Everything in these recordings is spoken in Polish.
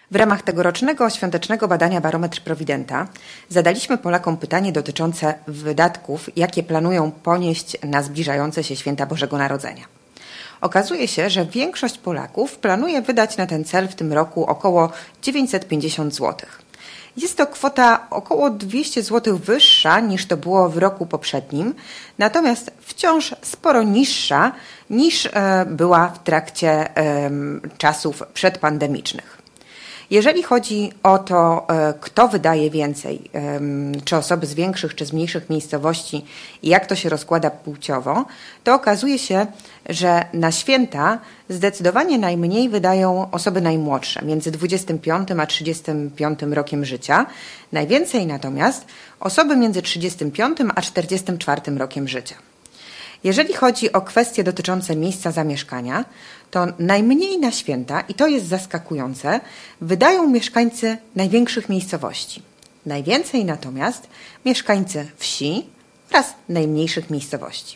W ramach tegorocznego świątecznego badania Barometr Prowidenta zadaliśmy Polakom pytanie dotyczące wydatków, jakie planują ponieść na zbliżające się święta Bożego Narodzenia. Okazuje się, że większość Polaków planuje wydać na ten cel w tym roku około 950 zł. Jest to kwota około 200 zł wyższa niż to było w roku poprzednim, natomiast wciąż sporo niższa niż była w trakcie czasów przedpandemicznych. Jeżeli chodzi o to, kto wydaje więcej, czy osoby z większych, czy z mniejszych miejscowości i jak to się rozkłada płciowo, to okazuje się, że na święta zdecydowanie najmniej wydają osoby najmłodsze, między 25 a 35 rokiem życia. Najwięcej natomiast osoby między 35 a 44 rokiem życia. Jeżeli chodzi o kwestie dotyczące miejsca zamieszkania, to najmniej na święta, i to jest zaskakujące, wydają mieszkańcy największych miejscowości. Najwięcej natomiast mieszkańcy wsi oraz najmniejszych miejscowości.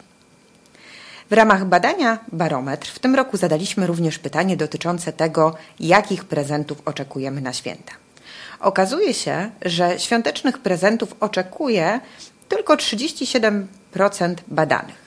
W ramach badania Barometr w tym roku zadaliśmy również pytanie dotyczące tego, jakich prezentów oczekujemy na święta. Okazuje się, że świątecznych prezentów oczekuje tylko 37% badanych.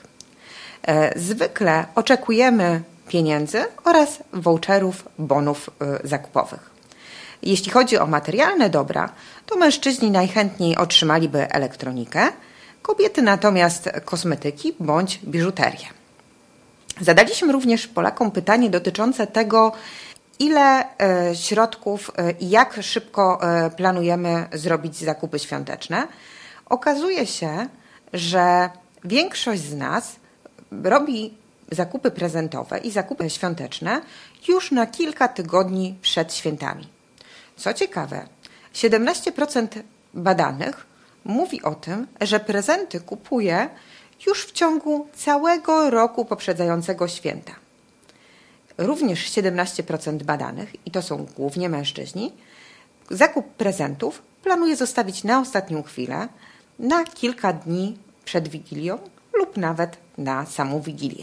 Zwykle oczekujemy pieniędzy oraz voucherów, bonów zakupowych. Jeśli chodzi o materialne dobra, to mężczyźni najchętniej otrzymaliby elektronikę, kobiety natomiast kosmetyki bądź biżuterię. Zadaliśmy również Polakom pytanie dotyczące tego, ile środków i jak szybko planujemy zrobić zakupy świąteczne. Okazuje się, że większość z nas robi zakupy prezentowe i zakupy świąteczne już na kilka tygodni przed świętami. Co ciekawe, 17% badanych mówi o tym, że prezenty kupuje już w ciągu całego roku poprzedzającego święta. Również 17% badanych, i to są głównie mężczyźni, zakup prezentów planuje zostawić na ostatnią chwilę, na kilka dni przed Wigilią lub nawet na samą Wigilię.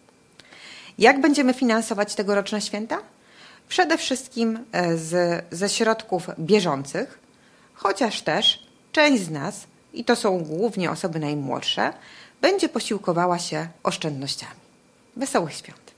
Jak będziemy finansować tegoroczne święta? Przede wszystkim ze środków bieżących, chociaż też część z nas, i to są głównie osoby najmłodsze, będzie posiłkowała się oszczędnościami. Wesołych świąt!